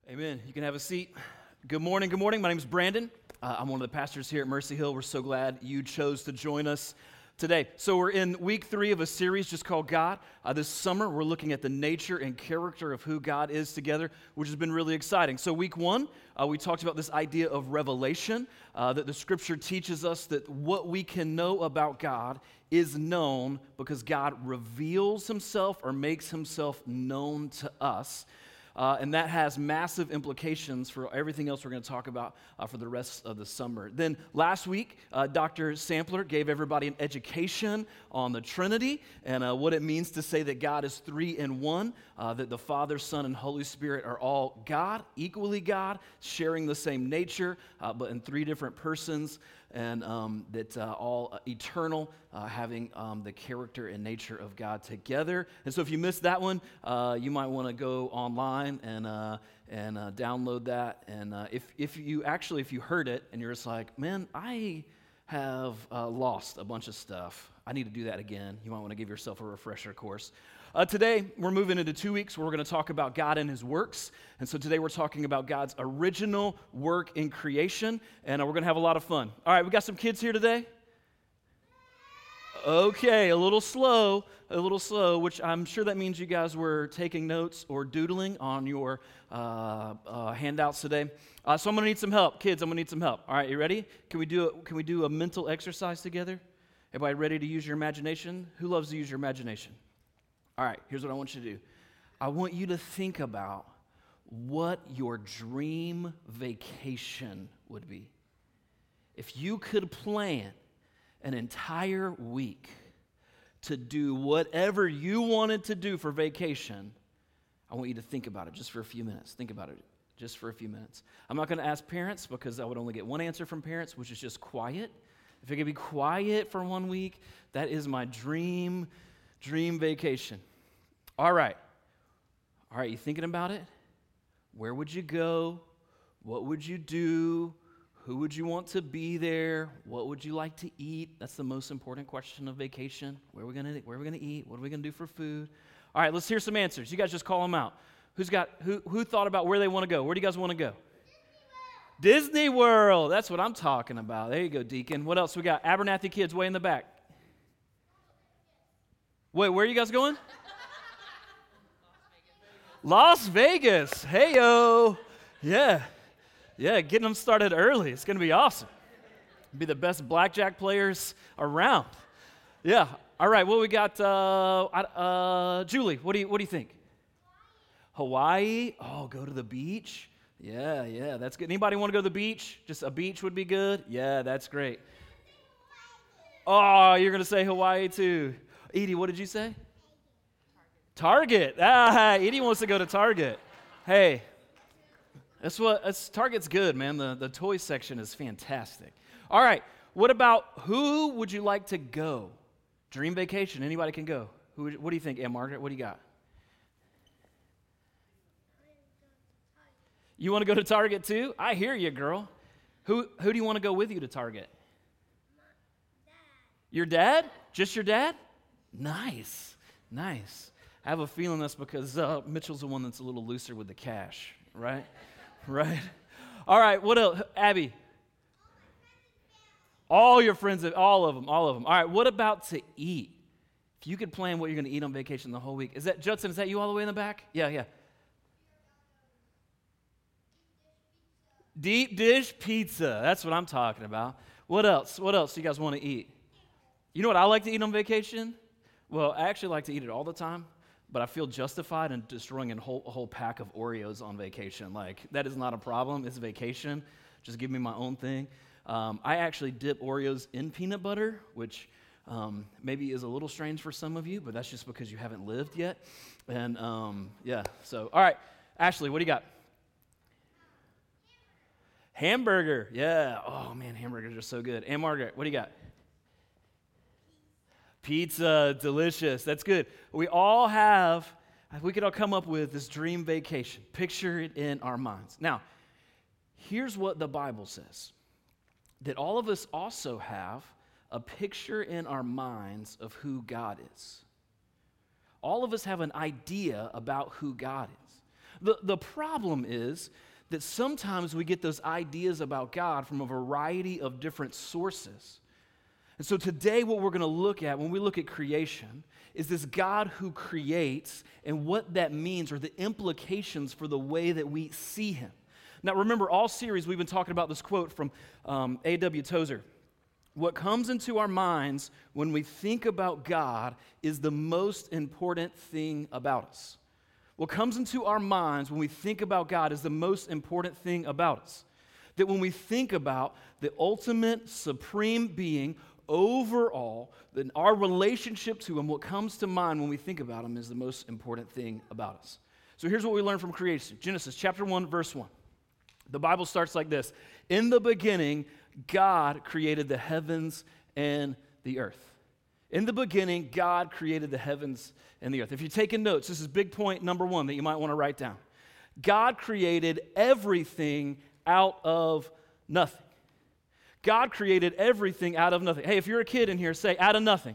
Amen. You can have a seat. Good morning. Good morning. My name is Brandon. I'm one of the pastors here at Mercy Hill. We're so glad you chose to join us today. So we're in week 3 of a series just called God. This summer, we're looking at the nature and character of who God is together, which has been really exciting. So week 1, we talked about this idea of revelation, that the Scripture teaches us that what we can know about God is known because God reveals himself or makes himself known to us. And that has massive implications for everything else we're going to talk about for the rest of the summer. Then last week, Dr. Sampler gave everybody an education on the Trinity and what it means to say that God is 3 in 1, that the Father, Son, and Holy Spirit are all God, equally God, sharing the same nature, but in 3 different persons, and that all eternal, having the character and nature of God together. And so if you missed that one, you might want to go online and download that. And if you heard it and you're just like, man, I have lost a bunch of stuff, I need to do that again, you might want to give yourself a refresher course. Today, we're moving into 2 weeks where we're going to talk about God and his works. And so today we're talking about God's original work in creation, and we're going to have a lot of fun. All right, we got some kids here today? Okay, a little slow, which I'm sure that means you guys were taking notes or doodling on your handouts today. So I'm going to need some help. Kids, I'm going to need some help. All right, you ready? Can we do a mental exercise together? Everybody ready to use your imagination? Who loves to use your imagination? All right, here's what I want you to do. I want you to think about what your dream vacation would be. If you could plan an entire week to do whatever you wanted to do for vacation, I want you to think about it just for a few minutes. Think about it just for a few minutes. I'm not going to ask parents because I would only get one answer from parents, which is just quiet. If it could be quiet for 1 week, that is my dream vacation. All right, you thinking about it? Where would you go? What would you do? Who would you want to be there? What would you like to eat? That's the most important question of vacation. Where are we gonna eat? What are we gonna do for food? All right, let's hear some answers. You guys just call them out. Who thought about where they want to go? Where do you guys want to go? Disney World. That's what I'm talking about. There you go, Deacon. What else we got? Abernathy kids way in the back. Wait, where are you guys going? Las Vegas. Hey-o. Yeah, getting them started early. It's going to be awesome. Be the best blackjack players around. Yeah. All right, well, we got Julie. What do you think? Hawaii? Oh, go to the beach? Yeah, that's good. Anybody want to go to the beach? Just a beach would be good? Yeah, that's great. Oh, you're going to say Hawaii too. Edie, what did you say? Target. Edie wants to go to Target. Hey, Target's good, man. The toy section is fantastic. All right, what about who would you like to go? Dream vacation. Anybody can go. What do you think, Aunt Margaret? What do you got? You want to go to Target too? I hear you, girl. Who do you want to go with you to Target? Dad. Your dad? Just your dad? Nice. I have a feeling that's because Mitchell's the one that's a little looser with the cash, right? Right. All right, what else? Abby? All your friends, all of them. All right, what about to eat? If you could plan what you're going to eat on vacation the whole week. Judson, is that you all the way in the back? Yeah. Deep dish pizza. That's what I'm talking about. What else do you guys want to eat? You know what I like to eat on vacation? Well, I actually like to eat it all the time, but I feel justified in destroying a whole pack of Oreos on vacation. Like, that is not a problem. It's vacation. Just give me my own thing. I actually dip Oreos in peanut butter, which maybe is a little strange for some of you, but that's just because you haven't lived yet. And, so, all right. Ashley, what do you got? Hamburger, yeah. Oh, man, hamburgers are so good. And Margaret, what do you got? Pizza, delicious. That's good. We could all come up with this dream vacation. Picture it in our minds. Now, here's what the Bible says. That all of us also have a picture in our minds of who God is. All of us have an idea about who God is. The problem is that sometimes we get those ideas about God from a variety of different sources. And so today what we're going to look at when we look at creation is this God who creates and what that means or the implications for the way that we see him. Now remember, all series we've been talking about this quote from A.W. Tozer. What comes into our minds when we think about God is the most important thing about us. What comes into our minds when we think about God is the most important thing about us. That when we think about the ultimate supreme being overall, then our relationship to him, what comes to mind when we think about him is the most important thing about us. So here's what we learn from creation. Genesis chapter 1, verse 1. The Bible starts like this. In the beginning, God created the heavens and the earth. In the beginning, God created the heavens and the earth. If you're taking notes, this is big point number 1 that you might want to write down. God created everything out of nothing. God created everything out of nothing. Hey, if you're a kid in here, say, out of nothing.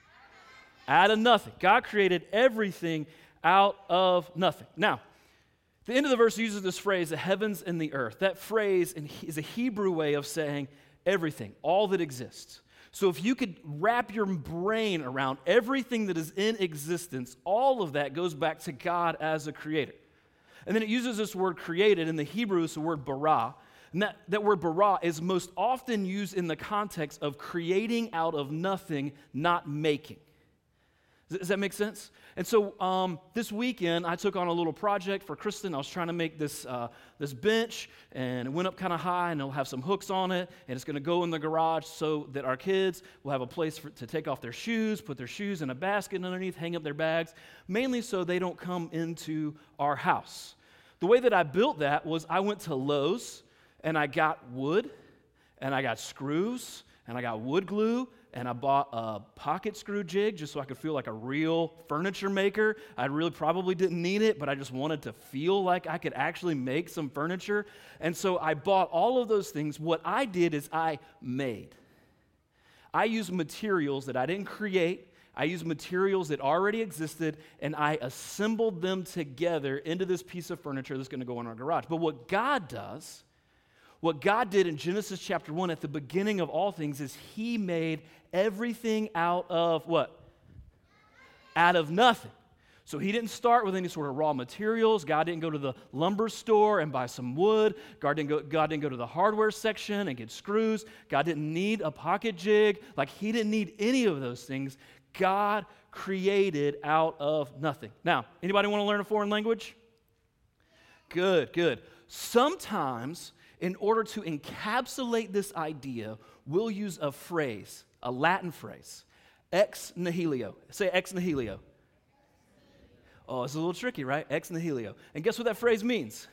Out of nothing. God created everything out of nothing. Now, the end of the verse uses this phrase, the heavens and the earth. That phrase is a Hebrew way of saying everything, all that exists. So if you could wrap your brain around everything that is in existence, all of that goes back to God as a creator. And then it uses this word created. In the Hebrew, it's the word bara. And that word bara is most often used in the context of creating out of nothing, not making. Does that make sense? And so this weekend, I took on a little project for Kristen. I was trying to make this bench, and it went up kind of high, and it'll have some hooks on it, and it's going to go in the garage so that our kids will have a place to take off their shoes, put their shoes in a basket underneath, hang up their bags, mainly so they don't come into our house. The way that I built that was I went to Lowe's, and I got wood, and I got screws, and I got wood glue, and I bought a pocket screw jig just so I could feel like a real furniture maker. I really probably didn't need it, but I just wanted to feel like I could actually make some furniture. And so I bought all of those things. What I did is I made. I used materials that I didn't create. I used materials that already existed, and I assembled them together into this piece of furniture that's going to go in our garage. But what God did in Genesis chapter 1 at the beginning of all things is he made everything out of what? Out of nothing. So he didn't start with any sort of raw materials. God didn't go to the lumber store and buy some wood. God didn't go to the hardware section and get screws. God didn't need a pocket jig. Like, he didn't need any of those things. God created out of nothing. Now, anybody want to learn a foreign language? Good. Sometimes, in order to encapsulate this idea, we'll use a phrase, a Latin phrase, ex nihilo. Say ex nihilo. Oh, it's a little tricky, right? Ex nihilo. And guess what that phrase means?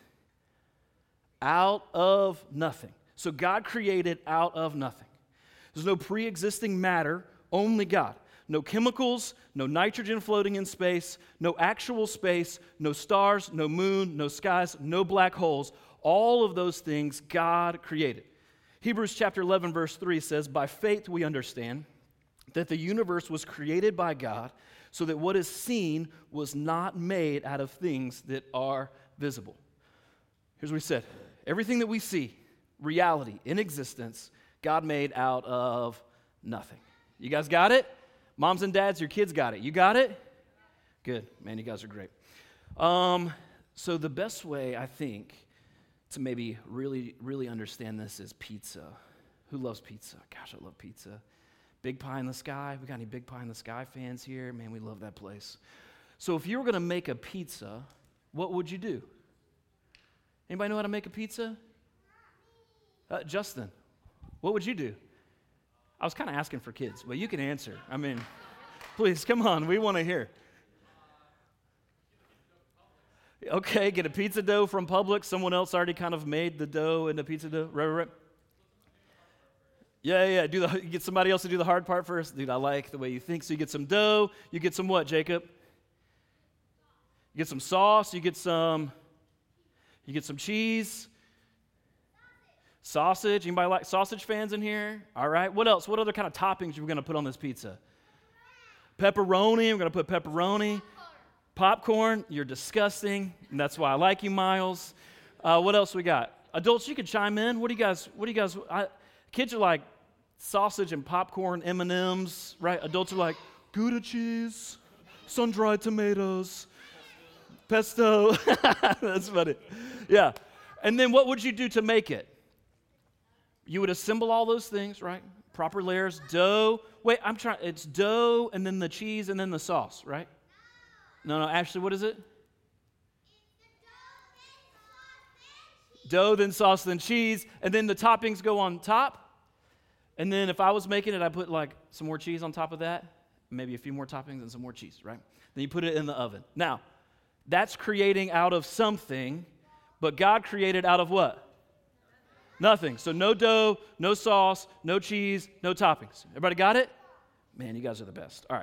Out of nothing. So God created out of nothing. There's no pre-existing matter, only God. No chemicals, no nitrogen floating in space, no actual space, no stars, no moon, no skies, no black holes. All of those things God created. Hebrews chapter 11, verse 3 says, by faith we understand that the universe was created by God so that what is seen was not made out of things that are visible. Here's what he said. Everything that we see, reality, in existence, God made out of nothing. You guys got it? Moms and dads, your kids got it. You got it? Good. Man, you guys are great. So the best way, I think, to maybe really understand this is pizza. Who loves pizza? Gosh, I love pizza. Big Pie in the Sky. We got any Big Pie in the Sky fans here? Man, we love that place. So if you were going to make a pizza, what would you do? Anybody know how to make a pizza? Justin, what would you do? I was kind of asking for kids, but you can answer. I mean, please, come on. We want to hear. Okay, get a pizza dough from Publix. Someone else already kind of made the dough into pizza dough. Right. Yeah. Get somebody else to do the hard part first. Dude, I like the way you think. So you get some dough. You get some what, Jacob? You get some sauce. You get some cheese. Sausage. Anybody like sausage fans in here? All right. What else? What other kind of toppings are we going to put on this pizza? Pepperoni. We're going to put pepperoni. Popcorn, you're disgusting, and that's why I like you, Miles. What else we got? Adults, you can chime in. What do you guys, kids are like sausage and popcorn, M&Ms, right? Adults are like, Gouda cheese, sun-dried tomatoes, pesto. That's funny. Yeah. And then what would you do to make it? You would assemble all those things, right? Proper layers, dough. Wait, it's dough and then the cheese and then the sauce, right? No, Ashley, what is it? Dough, then sauce, then cheese, and then the toppings go on top. And then if I was making it, I'd put like some more cheese on top of that, maybe a few more toppings and some more cheese, right? Then you put it in the oven. Now, that's creating out of something, but God created out of what? Nothing. So no dough, no sauce, no cheese, no toppings. Everybody got it? Man, you guys are the best. All right.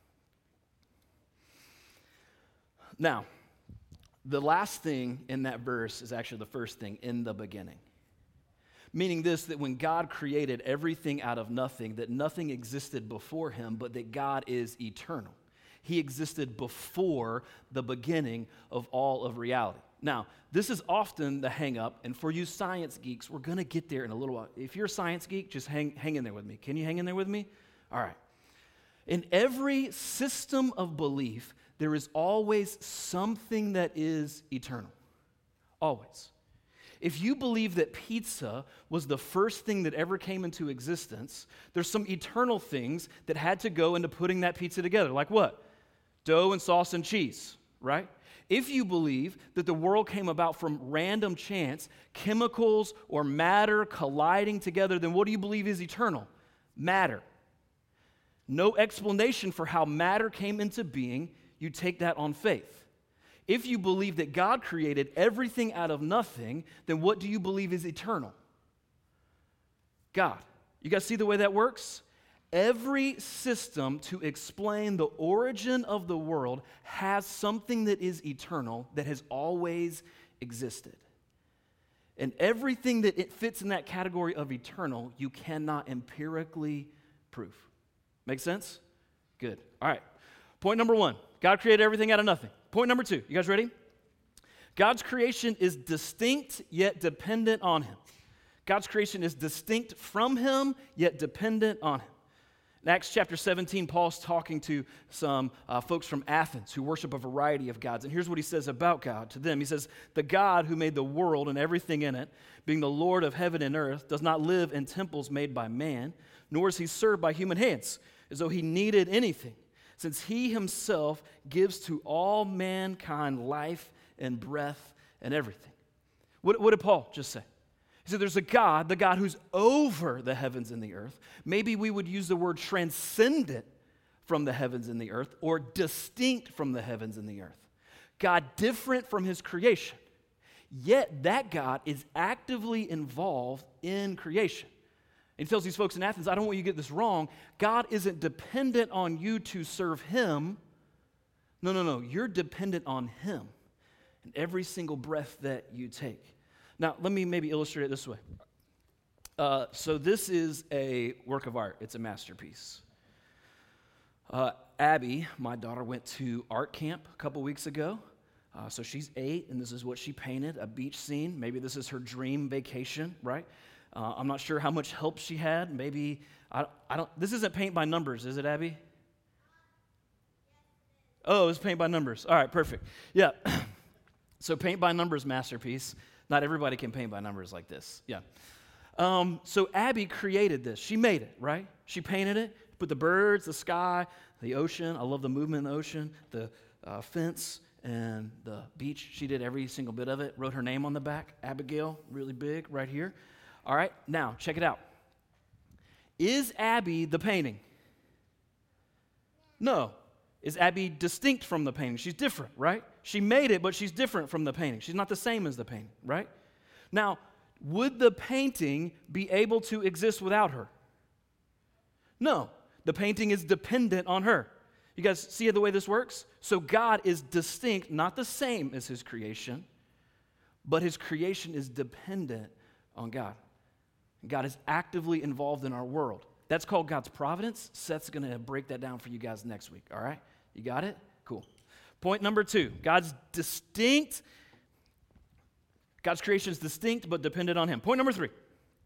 Now, the last thing in that verse is actually the first thing, in the beginning. Meaning this, that when God created everything out of nothing, that nothing existed before him, but that God is eternal. He existed before the beginning of all of reality. Now, this is often the hang-up, and for you science geeks, we're going to get there in a little while. If you're a science geek, just hang in there with me. Can you hang in there with me? All right. In every system of belief, there is always something that is eternal. Always. If you believe that pizza was the first thing that ever came into existence, there's some eternal things that had to go into putting that pizza together. Like what? Dough and sauce and cheese, right? If you believe that the world came about from random chance, chemicals or matter colliding together, then what do you believe is eternal? Matter. No explanation for how matter came into being. You take that on faith. If you believe that God created everything out of nothing, then what do you believe is eternal? God. You guys see the way that works? Every system to explain the origin of the world has something that is eternal, that has always existed. And everything that it fits in that category of eternal, you cannot empirically prove. Make sense? Good. All right. Point number one, God created everything out of nothing. Point number two, you guys ready? God's creation is distinct yet dependent on him. God's creation is distinct from him yet dependent on him. In Acts chapter 17, Paul's talking to some folks from Athens who worship a variety of gods. And here's what he says about God to them. He says, the God who made the world and everything in it, being the Lord of heaven and earth, does not live in temples made by man, nor is he served by human hands, as though he needed anything, since he himself gives to all mankind life and breath and everything. What did Paul just say? He said there's a God, the God who's over the heavens and the earth. Maybe we would use the word transcendent from the heavens and the earth, or distinct from the heavens and the earth. God different from his creation. Yet that God is actively involved in creation. And he tells these folks in Athens, I don't want you to get this wrong. God isn't dependent on you to serve him. No. You're dependent on him in every single breath that you take. Now, let me maybe illustrate it this way. So this is a work of art. It's a masterpiece. Abby, my daughter, went to art camp a couple weeks ago. So she's 8, and this is what she painted, a beach scene. Maybe this is her dream vacation, right? I'm not sure how much help she had. Maybe, I don't, this isn't paint by numbers, is it, Abby? Oh, it's paint by numbers. All right, perfect. Yeah. So paint by numbers masterpiece. Not everybody can paint by numbers like this. Yeah. So Abby created this. She made it, right? She painted it, put the birds, the sky, the ocean. I love the movement in the ocean, the fence, and the beach. She did every single bit of it. Wrote her name on the back, Abigail, really big right here. All right, now check it out. Is Abby the painting? No. Is Abby distinct from the painting? She's different, right? She made it, but she's different from the painting. She's not the same as the painting, right? Now, would the painting be able to exist without her? No. The painting is dependent on her. You guys see the way this works? So God is distinct, not the same as his creation, but his creation is dependent on God. God is actively involved in our world. That's called God's providence. Seth's going to break that down for you guys next week, all right? You got it? Cool. Point number 2, God's creation is distinct but dependent on him. Point number 3,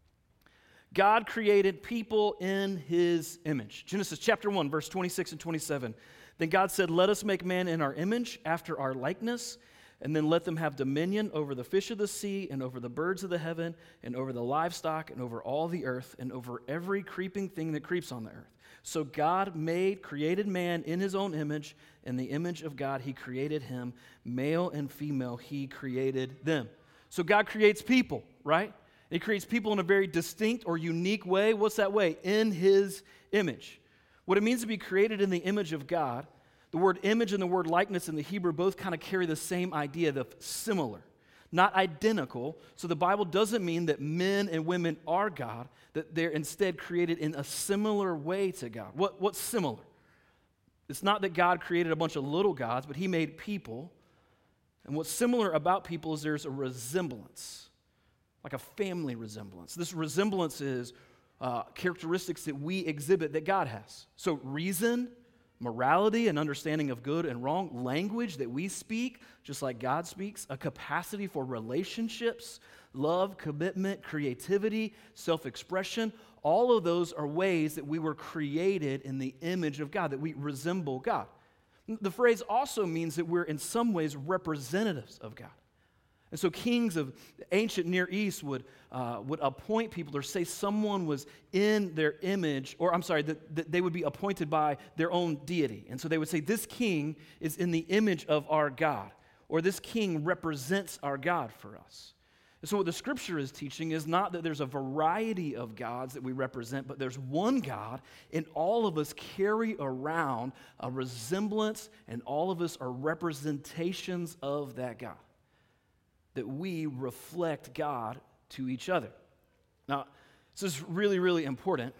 God created people in his image. Genesis chapter 1, verse 26 and 27. Then God said, let us make man in our image, after our likeness, and then let them have dominion over the fish of the sea, and over the birds of the heaven, and over the livestock, and over all the earth, and over every creeping thing that creeps on the earth. So God created man in his own image. In the image of God he created him. Male and female he created them. So God creates people, right? He creates people in a very distinct or unique way. What's that way? In his image. What it means to be created in the image of God, the word image and the word likeness in the Hebrew both kind of carry the same idea of similar, not identical. So the Bible doesn't mean that men and women are God, that they're instead created in a similar way to God. What's similar? It's not that God created a bunch of little gods, but he made people. And what's similar about people is there's a resemblance, like a family resemblance. This resemblance is characteristics that we exhibit that God has. So reason, morality, and understanding of good and wrong, language that we speak, just like God speaks, a capacity for relationships, love, commitment, creativity, self-expression. All of those are ways that we were created in the image of God, that we resemble God. The phrase also means that we're in some ways representatives of God. And so kings of the ancient Near East would appoint people or say someone was in their image, or that they would be appointed by their own deity. And so they would say, this king is in the image of our God, or this king represents our God for us. And so what the scripture is teaching is not that there's a variety of gods that we represent, but there's one God, and all of us carry around a resemblance, and all of us are representations of that God, that we reflect God to each other. Now, this is really, really important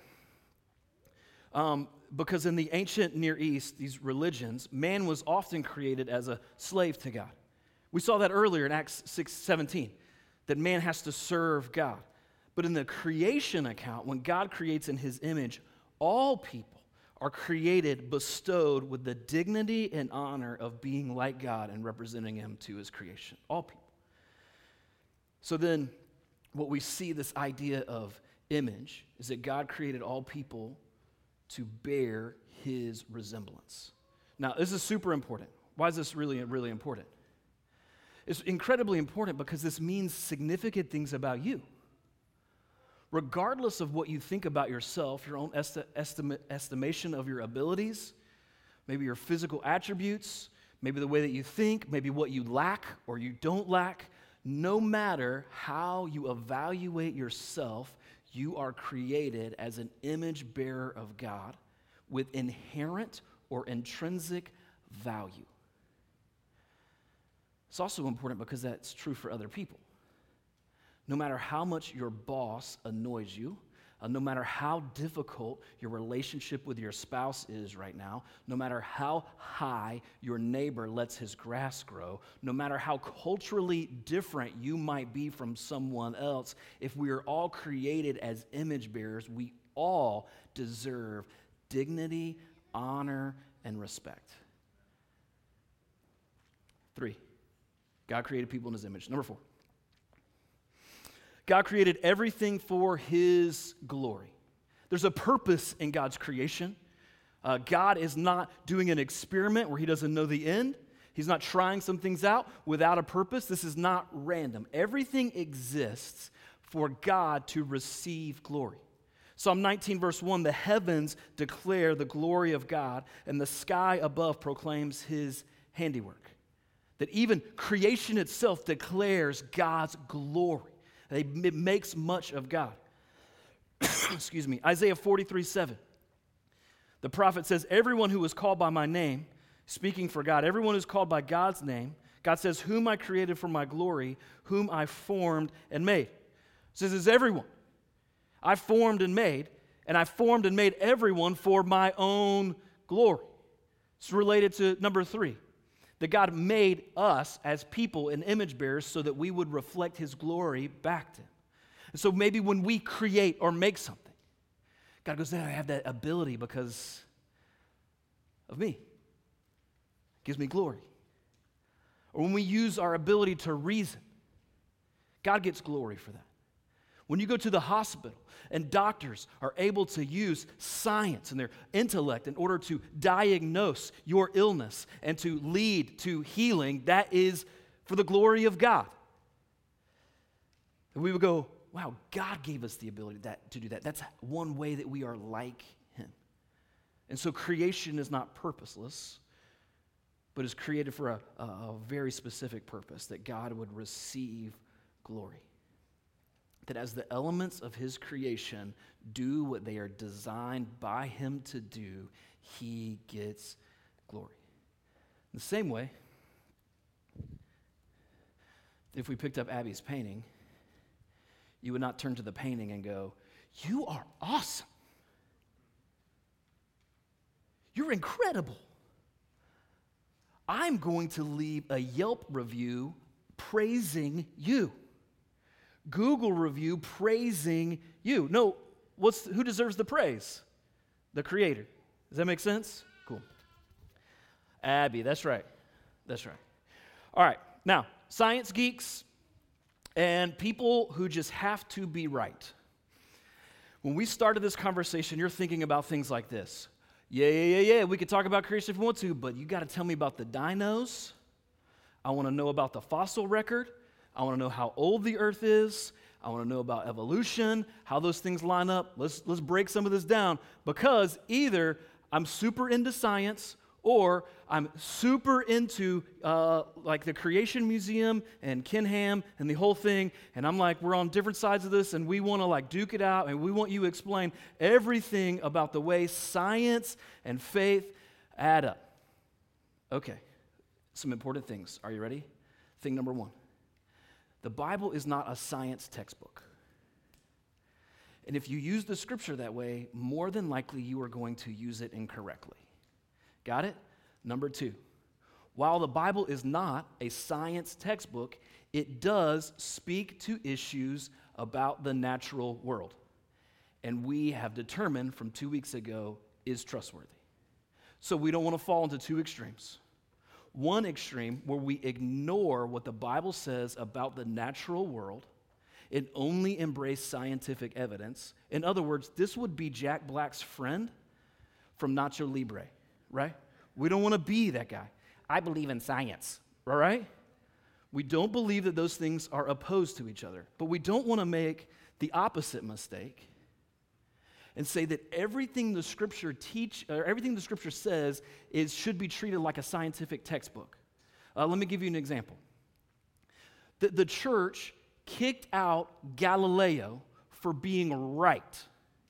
because in the ancient Near East, these religions, man was often created as a slave to God. We saw that earlier in Acts 6:17, that man has to serve God. But in the creation account, when God creates in his image, all people are created, bestowed with the dignity and honor of being like God and representing him to his creation. All people. So then, what we see, this idea of image, is that God created all people to bear his resemblance. Now, this is super important. Why is this really, really important? It's incredibly important because this means significant things about you. Regardless of what you think about yourself, your own estimation of your abilities, maybe your physical attributes, maybe the way that you think, maybe what you lack or you don't lack, no matter how you evaluate yourself, you are created as an image bearer of God with inherent or intrinsic value. It's also important because that's true for other people. No matter how much your boss annoys you, no matter how difficult your relationship with your spouse is right now, no matter how high your neighbor lets his grass grow, no matter how culturally different you might be from someone else, if we are all created as image bearers, we all deserve dignity, honor, and respect. 3, God created people in his image. Number 4, God created everything for his glory. There's a purpose in God's creation. God is not doing an experiment where he doesn't know the end. He's not trying some things out without a purpose. This is not random. Everything exists for God to receive glory. Psalm 19, verse 1, the heavens declare the glory of God, and the sky above proclaims his handiwork. That even creation itself declares God's glory. It makes much of God. Excuse me. Isaiah 43:7. The prophet says, everyone who is called by my name, speaking for God, everyone who's called by God's name, God says, whom I created for my glory, whom I formed and made. It says it's everyone. I formed and made everyone for my own glory. It's related to number 3. That God made us as people and image bearers so that we would reflect his glory back to him. And so maybe when we create or make something, God goes, I have that ability because of me. It gives me glory. or when we use our ability to reason, God gets glory for that. When you go to the hospital and doctors are able to use science and their intellect in order to diagnose your illness and to lead to healing, that is for the glory of God. And we would go, wow, God gave us the ability to do that. That's one way that we are like him. And so creation is not purposeless, but is created for a very specific purpose, that God would receive glory. That as the elements of his creation do what they are designed by him to do, he gets glory. In the same way, if we picked up Abby's painting, you would not turn to the painting and go, "You are awesome. You're incredible. I'm going to leave a Yelp review praising you. Google review praising you." No, who deserves the praise? The Creator. Does that make sense? Cool. Abby, that's right. That's right. All right, now, science geeks and people who just have to be right. When we started this conversation, you're thinking about things like this. Yeah, we could talk about creation if we want to, but you got to tell me about the dinos. I want to know about the fossil record. I want to know how old the earth is. I want to know about evolution, how those things line up. Let's break some of this down, because either I'm super into science or I'm super into like the Creation Museum and Ken Ham and the whole thing, and I'm like, we're on different sides of this and we want to like duke it out and we want you to explain everything about the way science and faith add up. Okay, some important things. Are you ready? Thing number one. The Bible is not a science textbook. And if you use the scripture that way, more than likely you are going to use it incorrectly. Got it? Number two, while the Bible is not a science textbook, it does speak to issues about the natural world. And we have determined from 2 weeks ago is trustworthy. So we don't want to fall into two extremes. One extreme where we ignore what the Bible says about the natural world and only embrace scientific evidence. In other words, this would be Jack Black's friend from Nacho Libre, right? We don't want to be that guy. I believe in science, all right? We don't believe that those things are opposed to each other, but we don't want to make the opposite mistake and say that everything the Scripture says should be treated like a scientific textbook. Let me give you an example. The church kicked out Galileo for being right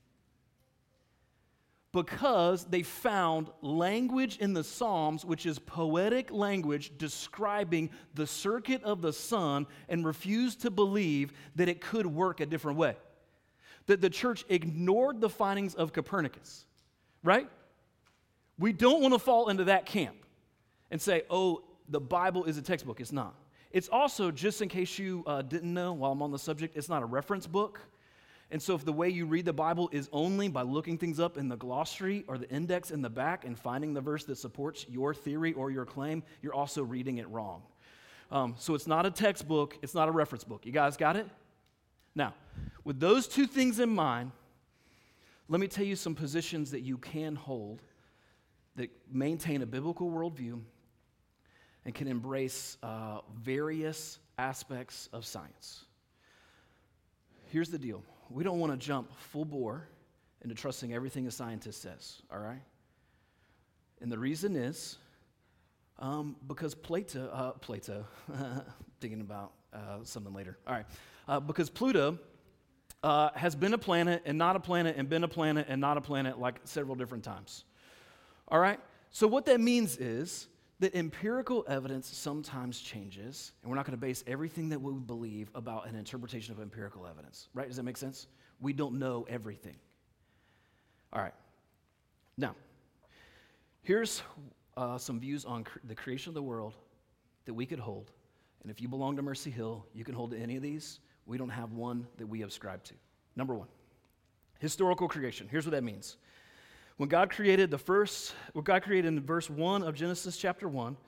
because they found language in the Psalms, which is poetic language describing the circuit of the sun, and refused to believe that it could work a different way. That the church ignored the findings of Copernicus, right? We don't want to fall into that camp and say, oh, the Bible is a textbook. It's not. It's also, just in case you didn't know while I'm on the subject, it's not a reference book. And so if the way you read the Bible is only by looking things up in the glossary or the index in the back and finding the verse that supports your theory or your claim, you're also reading it wrong. So it's not a textbook. It's not a reference book. You guys got it? Now, with those two things in mind, let me tell you some positions that you can hold that maintain a biblical worldview and can embrace various aspects of science. Here's the deal. We don't want to jump full bore into trusting everything a scientist says, all right? And the reason is because Plato, thinking about something later, all right, because Pluto has been a planet and not a planet and been a planet and not a planet like several different times, all right? So what that means is that empirical evidence sometimes changes, and we're not going to base everything that we believe about an interpretation of empirical evidence, right? Does that make sense? We don't know everything. All right. Now, here's some views on the creation of the world that we could hold, and if you belong to Mercy Hill, you can hold to any of these. We don't have one that we ascribe to. Number one, historical creation. Here's what that means. When God created in verse 1 of Genesis chapter 1,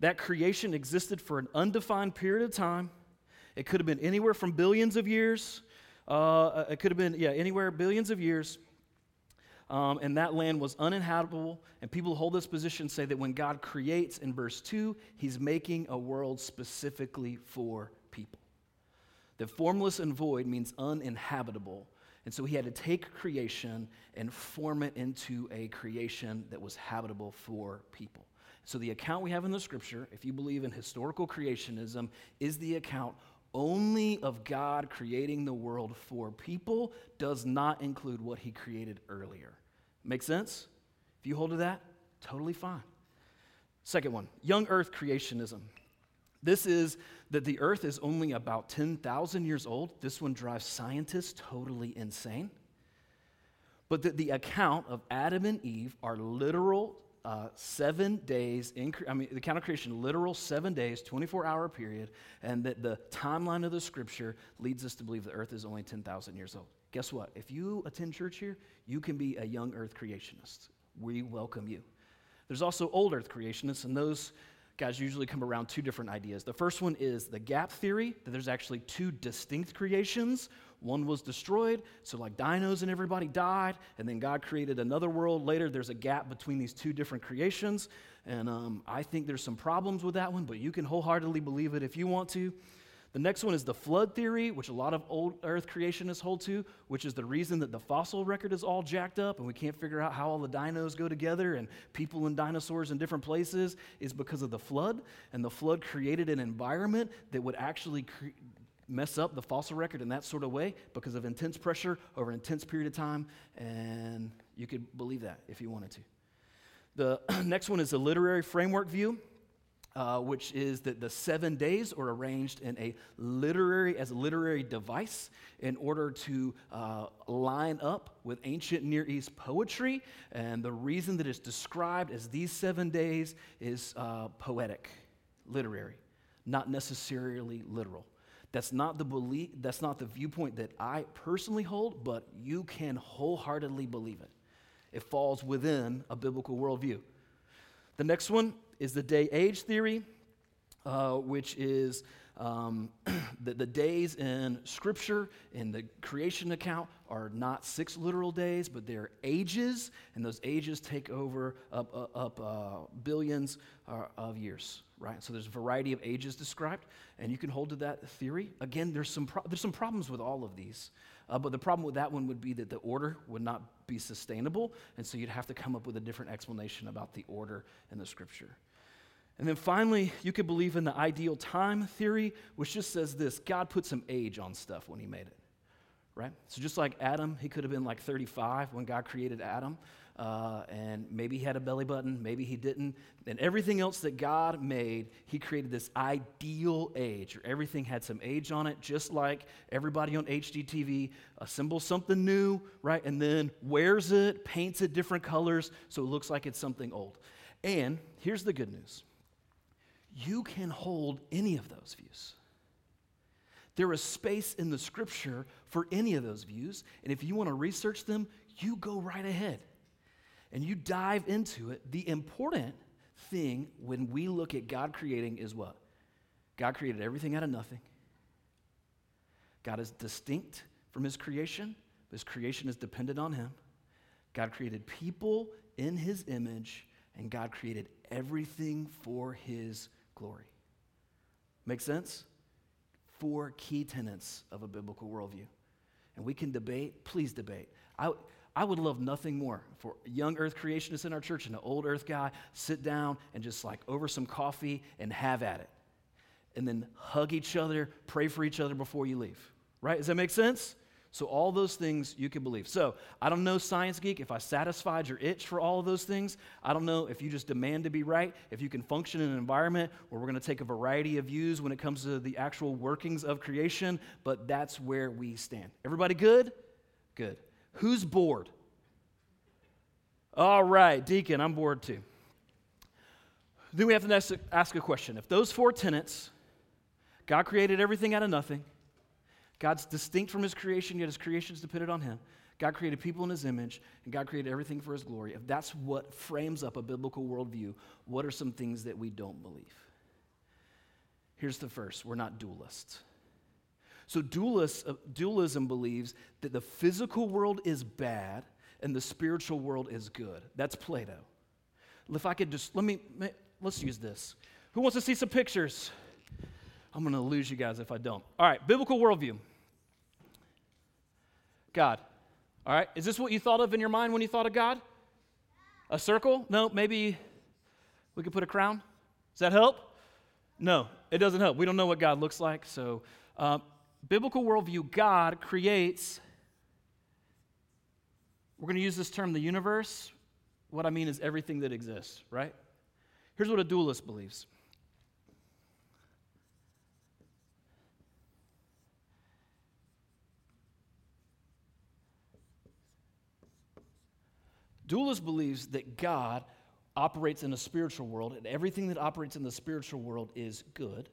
That creation existed for an undefined period of time. It could have been anywhere from billions of years. It could have been, anywhere billions of years. And that land was uninhabitable. And people who hold this position say that when God creates in verse 2, he's making a world specifically for people. That formless and void means uninhabitable. And so he had to take creation and form it into a creation that was habitable for people. So the account we have in the scripture, if you believe in historical creationism, is the account only of God creating the world for people, does not include what he created earlier. Make sense? If you hold to that, totally fine. Second one, young earth creationism. This is that the earth is only about 10,000 years old. This one drives scientists totally insane. But that the account of Adam and Eve are literal 7 days, the account of creation, literal 7 days, 24-hour period, and that the timeline of the scripture leads us to believe the earth is only 10,000 years old. Guess what? If you attend church here, you can be a young earth creationist. We welcome you. There's also old earth creationists, and those guys usually come around two different ideas. The first one is the gap theory, that there's actually two distinct creations. One was destroyed, so like dinos and everybody died, and then God created another world later. There's a gap between these two different creations, and I think there's some problems with that one, but you can wholeheartedly believe it if you want to. The next one is the flood theory, which a lot of old earth creationists hold to, which is the reason that the fossil record is all jacked up and we can't figure out how all the dinos go together and people and dinosaurs in different places is because of the flood. And the flood created an environment that would actually mess up the fossil record in that sort of way because of intense pressure over an intense period of time. And you could believe that if you wanted to. The next one is the literary framework view. Which is that the 7 days are arranged in a literary device in order to line up with ancient Near East poetry. And the reason that it's described as these 7 days is poetic, literary, not necessarily literal. That's not the belief. That's not the viewpoint that I personally hold, but you can wholeheartedly believe it. It falls within a biblical worldview. The next one is the day-age theory, which is the days in Scripture, in the creation account, are not 6 literal days, but they're ages, and those ages take over up billions of years, right? So there's a variety of ages described, and you can hold to that theory. Again, there's some problems with all of these, but the problem with that one would be that the order would not be sustainable, and so you'd have to come up with a different explanation about the order in the Scripture. And then finally, you could believe in the ideal time theory, which just says this: God put some age on stuff when he made it, right? So just like Adam, he could have been like 35 when God created Adam, and maybe he had a belly button, maybe he didn't. And everything else that God made, he created this ideal age, or everything had some age on it, just like everybody on HGTV assembles something new, right? And then wears it, paints it different colors, so it looks like it's something old. And here's the good news. You can hold any of those views. There is space in the scripture for any of those views, and if you want to research them, you go right ahead and you dive into it. The important thing when we look at God creating is what? God created everything out of nothing. God is distinct from his creation, but his creation is dependent on him. God created people in his image, and God created everything for his glory. Make sense? 4 key tenets of a biblical worldview. And we can debate. Please debate. I would love nothing more for a young earth creationist in our church and an old earth guy sit down and just like over some coffee and have at it. And then hug each other, pray for each other before you leave. Right? Does that make sense? So all those things you can believe. So I don't know, Science Geek, if I satisfied your itch for all of those things. I don't know if you just demand to be right, if you can function in an environment where we're going to take a variety of views when it comes to the actual workings of creation, but that's where we stand. Everybody good? Good. Who's bored? All right, Deacon, I'm bored too. Then we have to ask a question. If those 4 tenets, God created everything out of nothing, God's distinct from his creation, yet his creation is dependent on him. God created people in his image, and God created everything for his glory. If that's what frames up a biblical worldview, what are some things that we don't believe? Here's the first. We're not dualists. So dualism believes that the physical world is bad and the spiritual world is good. That's Plato. If I could just, let's use this. Who wants to see some pictures? I'm going to lose you guys if I don't. All right, biblical worldview. God. All right, is this what you thought of in your mind when you thought of God? A circle? No, maybe we could put a crown? Does that help? No, it doesn't help. We don't know what God looks like. So, biblical worldview, God creates, we're going to use this term, the universe. What I mean is everything that exists, right? Here's what a dualist believes. Dualist believes that God operates in a spiritual world, and everything that operates in the spiritual world is good.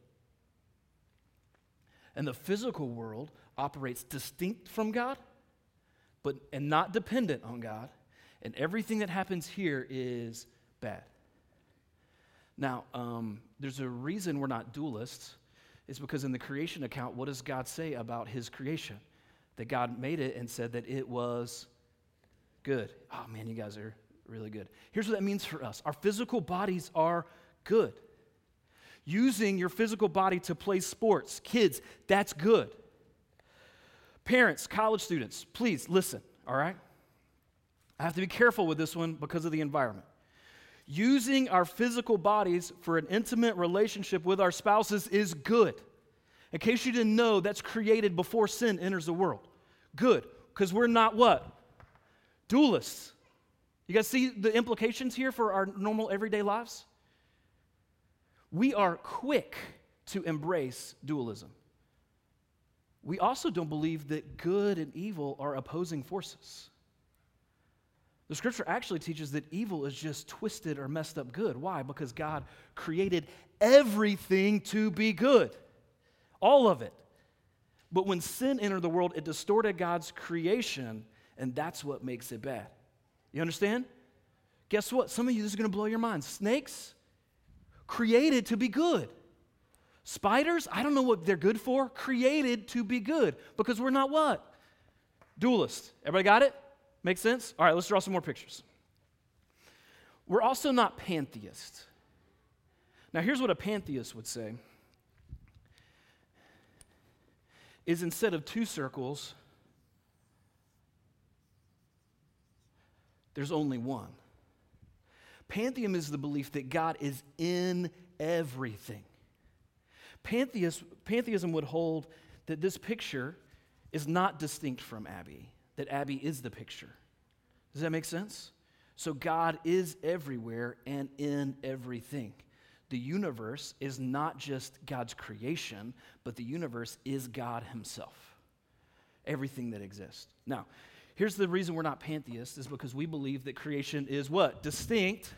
And the physical world operates distinct from God, and not dependent on God, and everything that happens here is bad. Now, there's a reason we're not dualists. It's because in the creation account, what does God say about his creation? That God made it and said that it was good. Oh man, you guys are really good. Here's what that means for us. Our physical bodies are good. Using your physical body to play sports, kids, that's good. Parents, college students, please listen, all right? I have to be careful with this one because of the environment. Using our physical bodies for an intimate relationship with our spouses is good. In case you didn't know, that's created before sin enters the world. Good, because we're not what? Dualists. You guys see the implications here for our normal everyday lives? We are quick to embrace dualism. We also don't believe that good and evil are opposing forces. The scripture actually teaches that evil is just twisted or messed up good. Why? Because God created everything to be good. All of it. But when sin entered the world, it distorted God's creation, and that's what makes it bad. You understand? Guess what? Some of you, this is going to blow your minds. Snakes, created to be good. Spiders, I don't know what they're good for, created to be good. Because we're not what? Dualists. Everybody got it? Make sense? All right, let's draw some more pictures. We're also not pantheists. Now, here's what a pantheist would say. Is instead of two circles, there's only one. Pantheism is the belief that God is in everything. Pantheism would hold that this picture is not distinct from Abby, that Abby is the picture. Does that make sense? So God is everywhere and in everything. The universe is not just God's creation, but the universe is God himself. Everything that exists. Now, here's the reason we're not pantheists is because we believe that creation is what? Distinct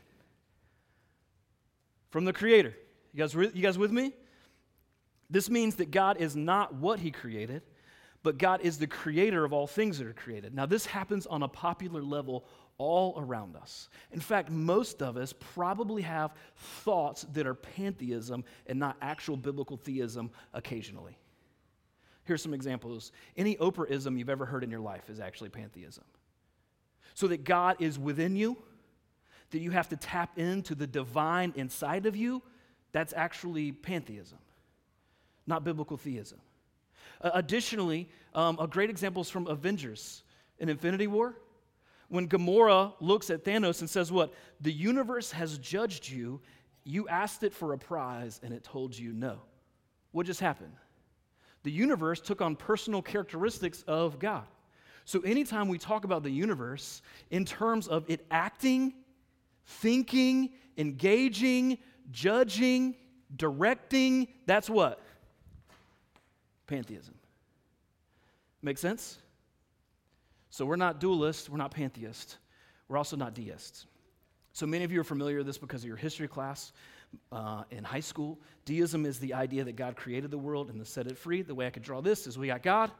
from the Creator. You guys with me? This means that God is not what he created, but God is the creator of all things that are created. Now, this happens on a popular level all around us. In fact, most of us probably have thoughts that are pantheism and not actual biblical theism occasionally. Here's some examples. Any Oprah-ism you've ever heard in your life is actually pantheism. So that God is within you, that you have to tap into the divine inside of you, that's actually pantheism, not biblical theism. Additionally, a great example is from Avengers in Infinity War. When Gamora looks at Thanos and says what? The universe has judged you. You asked it for a prize and it told you no. What just happened? The universe took on personal characteristics of God. So anytime we talk about the universe in terms of it acting, thinking, engaging, judging, directing, that's what? Pantheism. Make sense? So we're not dualists, we're not pantheists. We're also not deists. So many of you are familiar with this because of your history class in high school. Deism is the idea that God created the world and to set it free. The way I could draw this is we got God,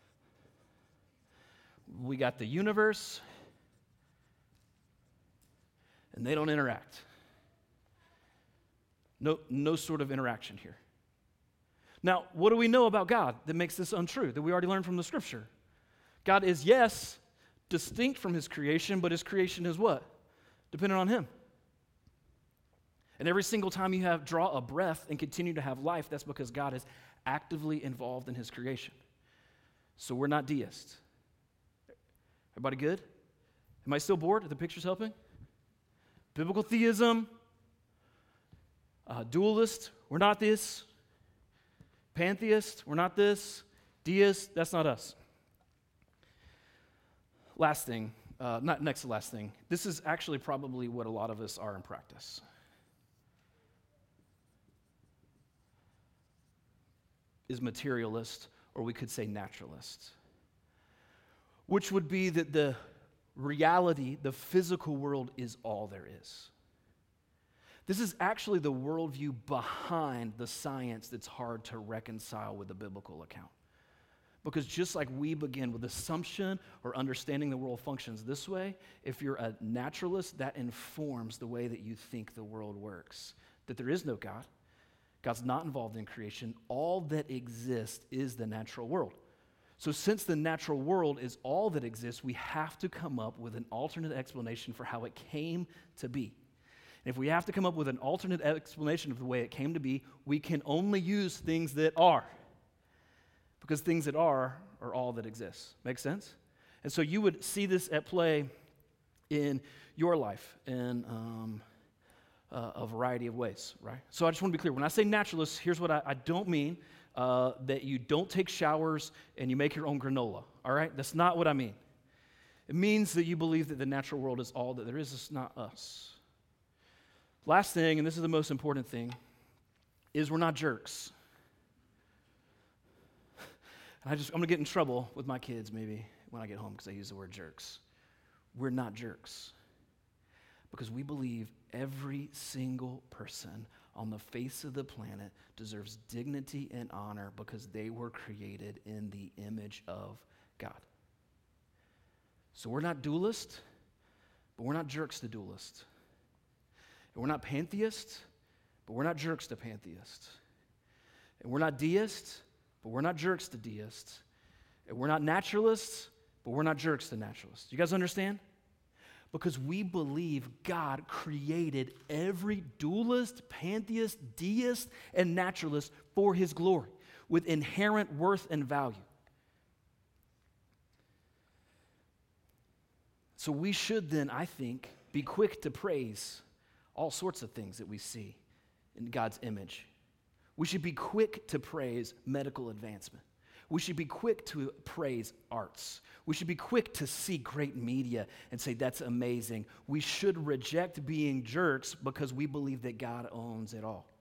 we got the universe, and they don't interact. No sort of interaction here. Now, what do we know about God that makes this untrue, that we already learned from the Scripture? God is, yes, distinct from his creation, but his creation is what? Dependent on him. And every single time you draw a breath and continue to have life, that's because God is actively involved in his creation. So we're not deists. Everybody good? Am I still bored? Are the pictures helping? Biblical theism, dualist, we're not this. Pantheist, we're not this. Deist, that's not us. Last thing, not next to last thing, this is actually probably what a lot of us are in practice. Is materialist, or we could say naturalist, which would be that the reality, the physical world is all there is. This is actually the worldview behind the science that's hard to reconcile with the biblical account. Because just like we begin with assumption or understanding the world functions this way, if you're a naturalist, that informs the way that you think the world works. That there is no God. God's not involved in creation. All that exists is the natural world. So since the natural world is all that exists, we have to come up with an alternate explanation for how it came to be. And if we have to come up with an alternate explanation of the way it came to be, we can only use things that are. Because things that are all that exists. Make sense? And so you would see this at play in your life in a variety of ways, right? So I just want to be clear. When I say naturalist, here's what I don't mean that you don't take showers and you make your own granola, all right? That's not what I mean. It means that you believe that the natural world is all that there is. It's not us. Last thing, and this is the most important thing, is we're not jerks. I'm going to get in trouble with my kids maybe when I get home because I use the word jerks. We're not jerks because we believe every single person on the face of the planet deserves dignity and honor because they were created in the image of God. So we're not dualist, but we're not jerks to dualist. And we're not pantheist, but we're not jerks to pantheist. And we're not deist, but we're not jerks to deists. And we're not naturalists, but we're not jerks to naturalists. You guys understand? Because we believe God created every dualist, pantheist, deist, and naturalist for his glory with inherent worth and value. So we should then, I think, be quick to praise all sorts of things that we see in God's image. We should be quick to praise medical advancement. We should be quick to praise arts. We should be quick to see great media and say, that's amazing. We should reject being jerks because we believe that God owns it all.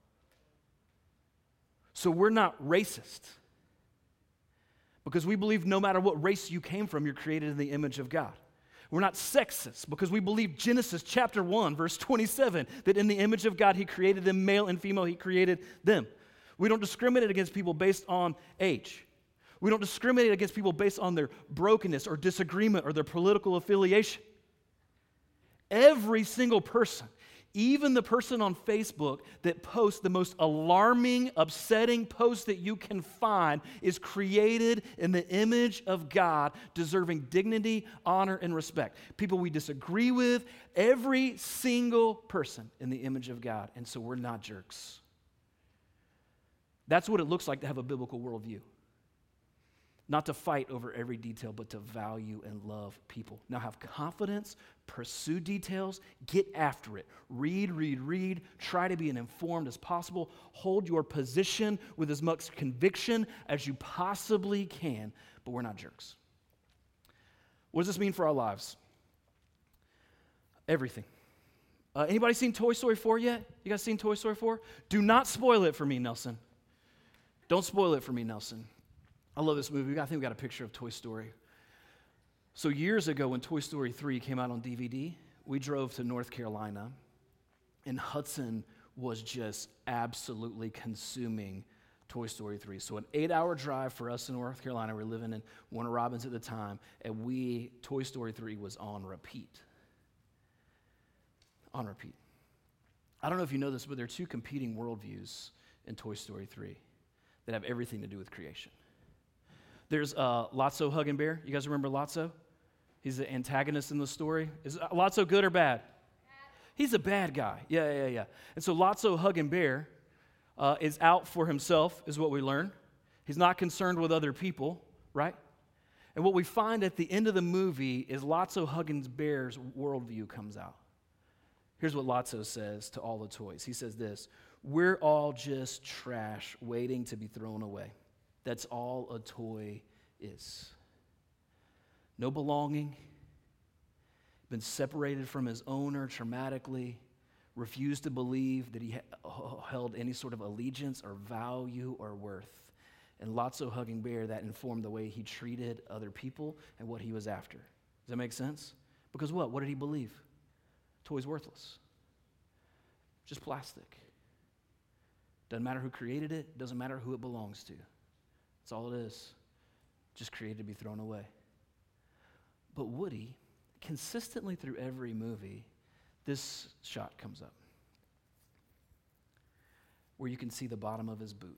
So we're not racist because we believe no matter what race you came from, you're created in the image of God. We're not sexist because we believe Genesis chapter 1, verse 27, that in the image of God, he created them, male and female, he created them. We don't discriminate against people based on age. We don't discriminate against people based on their brokenness or disagreement or their political affiliation. Every single person, even the person on Facebook that posts the most alarming, upsetting post that you can find, is created in the image of God, deserving dignity, honor, and respect. People we disagree with, every single person in the image of God. And so we're not jerks. That's what it looks like to have a biblical worldview. Not to fight over every detail, but to value and love people. Now have confidence, pursue details, get after it. Read. Try to be as informed as possible. Hold your position with as much conviction as you possibly can, but we're not jerks. What does this mean for our lives? Everything. Anybody seen Toy Story 4 yet? You guys seen Toy Story 4? Do not spoil it for me, Nelson. Don't spoil it for me, Nelson. I love this movie. I think we got a picture of Toy Story. So years ago when Toy Story 3 came out on DVD, we drove to North Carolina, and Hudson was just absolutely consuming Toy Story 3. So an 8-hour drive for us in North Carolina. We were living in Warner Robins at the time, and Toy Story 3 was on repeat. On repeat. I don't know if you know this, but there are two competing worldviews in Toy Story 3. that have everything to do with creation. There's Lotso Hugging Bear. You guys remember Lotso? He's the antagonist in the story. Is Lotso good or bad? He's a bad guy. Yeah. And so Lotso Hugging Bear is out for himself, is what we learn. He's not concerned with other people, right? And what we find at the end of the movie is Lotso Hugging Bear's worldview comes out. Here's what Lotso says to all the toys. He says this: "We're all just trash waiting to be thrown away. That's all a toy is. No belonging, been separated from his owner traumatically, refused to believe that he held any sort of allegiance or value or worth." And Lotso Hugging Bear, that informed the way he treated other people and what he was after. Does that make sense? Because what? What did he believe? Toy's worthless. Just plastic. Doesn't matter who created it. Doesn't matter who it belongs to. That's all it is. Just created to be thrown away. But Woody, consistently through every movie, this shot comes up where you can see the bottom of his boot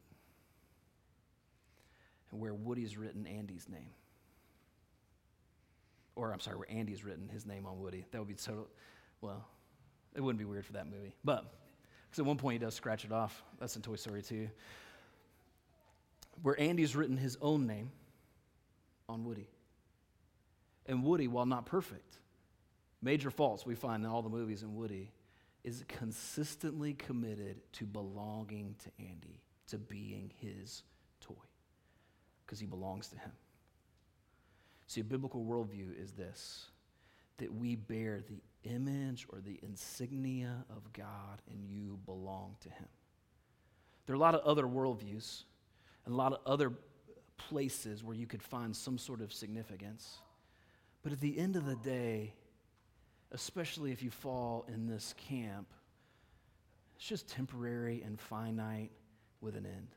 and where Woody's written Andy's name. Or, I'm sorry, where Andy's written his name on Woody. That would be so, well, it wouldn't be weird for that movie. But, because at one point he does scratch it off. That's in Toy Story 2. Where Andy's written his own name on Woody. And Woody, while not perfect, major faults we find in all the movies in Woody, is consistently committed to belonging to Andy, to being his toy, because he belongs to him. See, a biblical worldview is this, that we bear the image or the insignia of God and you belong to him. There are a lot of other worldviews and a lot of other places where you could find some sort of significance. But at the end of the day, especially if you fall in this camp, it's just temporary and finite with an end.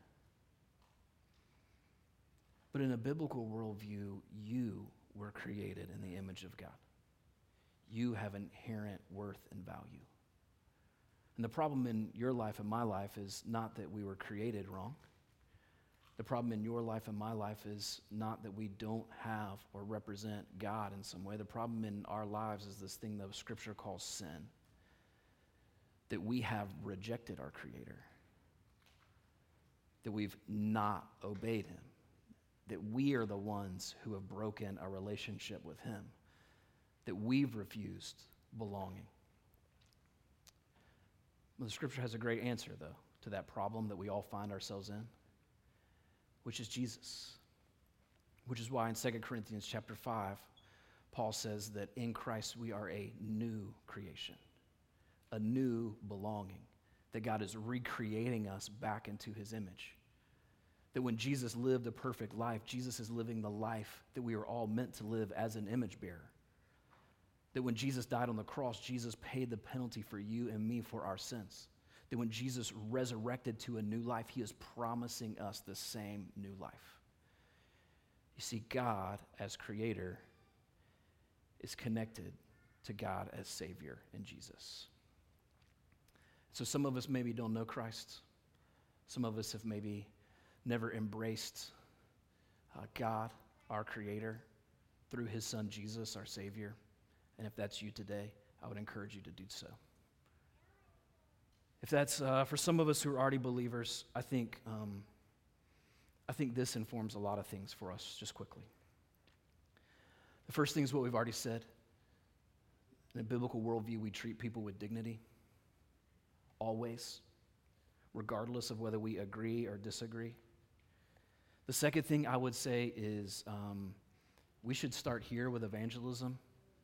But in a biblical worldview, you were created in the image of God. You have inherent worth and value. And the problem in your life and my life is not that we were created wrong. The problem in your life and my life is not that we don't have or represent God in some way. The problem in our lives is this thing that Scripture calls sin, that we have rejected our Creator, that we've not obeyed him, that we are the ones who have broken a relationship with him, that we've refused belonging. Well, the Scripture has a great answer, though, to that problem that we all find ourselves in, which is Jesus. Which is why in 2 Corinthians chapter 5, Paul says that in Christ we are a new creation, a new belonging, that God is recreating us back into his image. That when Jesus lived a perfect life, Jesus is living the life that we are all meant to live as an image bearer. That when Jesus died on the cross, Jesus paid the penalty for you and me for our sins. That when Jesus resurrected to a new life, he is promising us the same new life. You see, God as creator is connected to God as Savior in Jesus. So some of us maybe don't know Christ. Some of us have maybe never embraced God, our Creator, through his Son Jesus, our Savior. And if that's you today, I would encourage you to do so. If that's for some of us who are already believers, I think this informs a lot of things for us, just quickly. The first thing is what we've already said. In a biblical worldview, we treat people with dignity, always, regardless of whether we agree or disagree. The second thing I would say is we should start here with evangelism.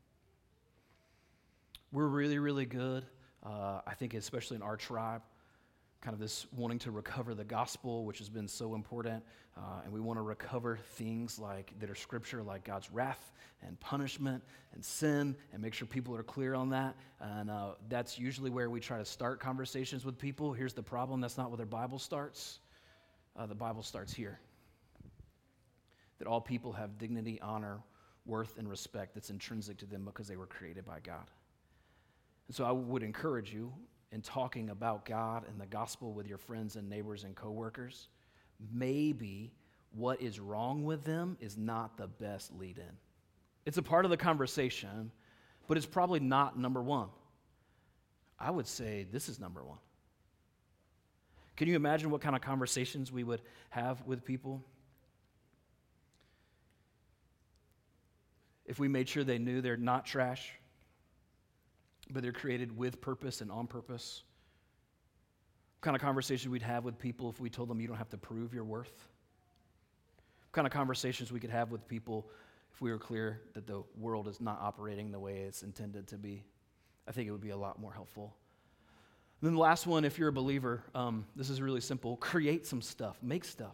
We're really, really good, I think especially in our tribe, kind of this wanting to recover the gospel, which has been so important, and we want to recover things like that are scripture, like God's wrath and punishment and sin, and make sure people are clear on that. And that's usually where we try to start conversations with people. Here's the problem: that's not where their Bible starts. The Bible starts here. That all people have dignity, honor, worth, and respect that's intrinsic to them because they were created by God. And so I would encourage you in talking about God and the gospel with your friends and neighbors and coworkers, maybe what is wrong with them is not the best lead in. It's a part of the conversation, but it's probably not number one. I would say this is number one. Can you imagine what kind of conversations we would have with people if we made sure they knew they're not trash, but they're created with purpose and on purpose? What kind of conversation we'd have with people if we told them you don't have to prove your worth? What kind of conversations we could have with people if we were clear that the world is not operating the way it's intended to be? I think it would be a lot more helpful. And then the last one, if you're a believer, this is really simple. Create some stuff. Make stuff.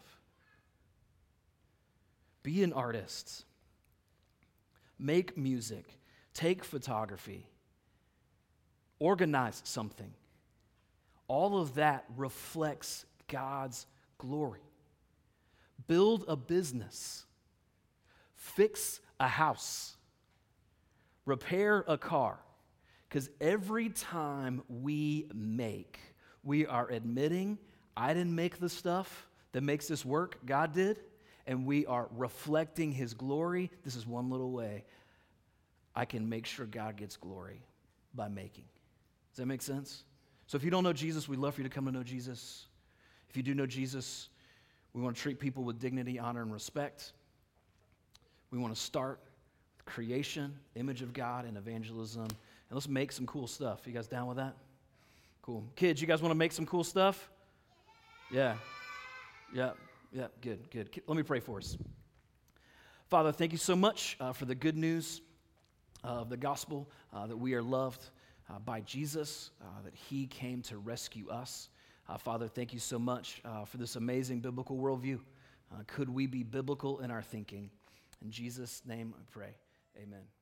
Be an artist. Make music. Take photography. Organize something. All of that reflects God's glory. Build a business. Fix a house. Repair a car. Because every time we are admitting, I didn't make the stuff that makes this work, God did, and we are reflecting His glory. This is one little way I can make sure God gets glory by making. Does that make sense? So if you don't know Jesus, we'd love for you to come to know Jesus. If you do know Jesus, we want to treat people with dignity, honor, and respect. We want to start with creation, image of God, and evangelism. And let's make some cool stuff. You guys down with that? Cool. Kids, you guys want to make some cool stuff? Yeah. Good. Let me pray for us. Father, thank you so much for the good news of the gospel, that we are loved by Jesus, that He came to rescue us. Father, thank you so much for this amazing biblical worldview. Could we be biblical in our thinking? In Jesus' name I pray. Amen.